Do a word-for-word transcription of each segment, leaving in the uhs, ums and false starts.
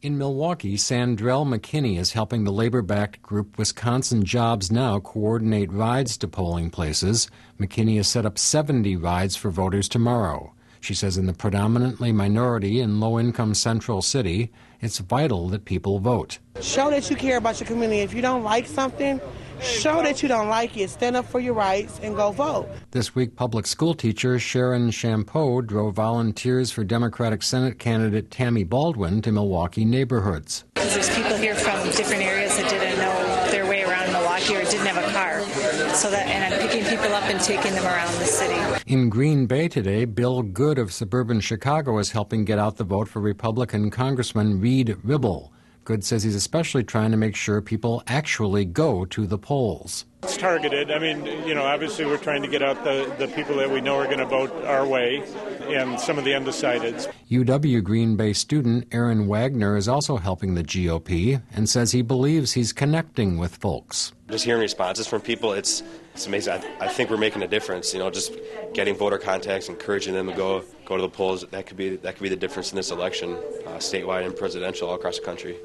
In Milwaukee, Sandrell McKinney is helping the labor-backed group Wisconsin Jobs Now coordinate rides to polling places. McKinney has set up seventy rides for voters tomorrow. She says in the predominantly minority and low-income Central City, it's vital that people vote. Show that you care about your community. If you don't like something, show that you don't like it. Stand up for your rights and go vote. This week, public school teacher Sharon Champeau drove volunteers for Democratic Senate candidate Tammy Baldwin to Milwaukee neighborhoods. Because there's people here from different areas that didn't know their way around Milwaukee or didn't have a car. So that, and I'm picking people up and taking them around the city. In Green Bay today, Bill Good of suburban Chicago is helping get out the vote for Republican Congressman Reed Ribble. Good says he's especially trying to make sure people actually go to the polls. It's targeted. I mean, you know, obviously we're trying to get out the, the people that we know are going to vote our way and some of the undecideds. U W Green Bay student Aaron Wagner is also helping the G O P and says he believes he's connecting with folks. Just hearing responses from people, it's it's amazing. I, I think we're making a difference. You know, just getting voter contacts, encouraging them to go go to the polls. That could be that could be the difference in this election, uh, statewide and presidential, all across the country.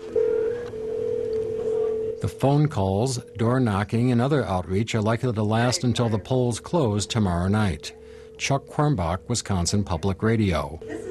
The phone calls, door knocking, and other outreach are likely to last until the polls close tomorrow night. Chuck Quirmbach, Wisconsin Public Radio.